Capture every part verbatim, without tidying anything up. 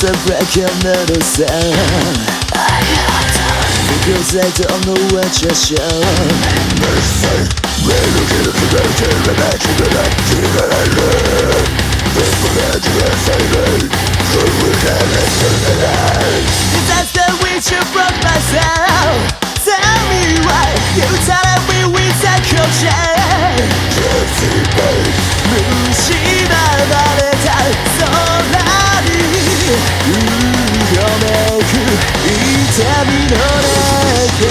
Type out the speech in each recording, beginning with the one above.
a break another sound because I don't know what you're showing. We're looking at the mountain and back to the night to the light. We're forget to the silent, so we can enter the night. That's the wish you broke myself. Tell me why you tell me with a culture. Just in case. 蝕まれた空にうごめく痛みの中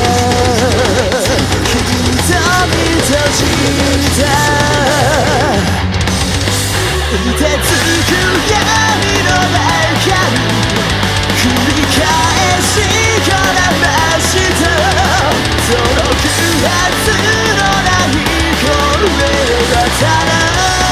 瞳閉じた凍てつく闇の中に繰り返しこだました届くはずのない声がただ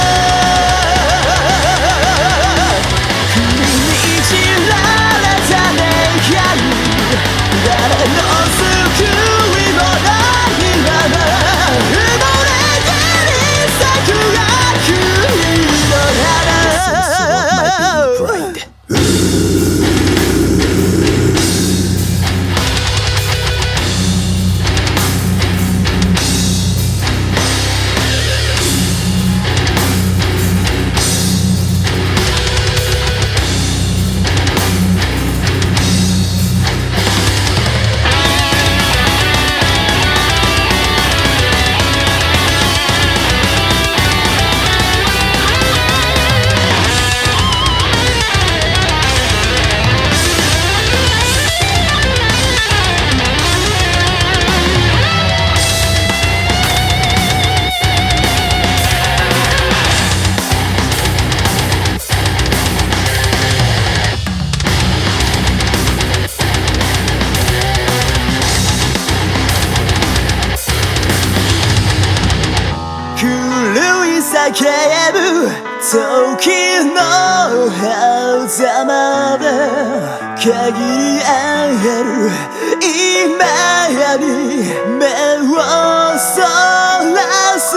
叫ぶ時の狭間で限りある今に目をそらす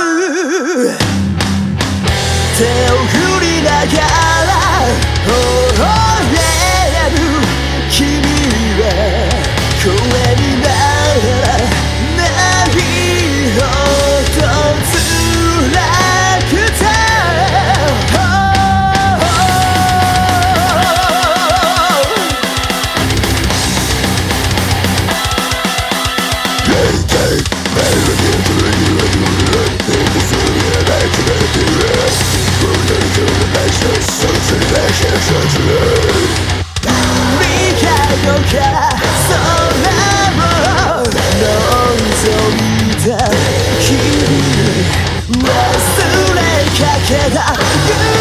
手を振りながら微笑む君は声にならないほど辛くて忘れかけた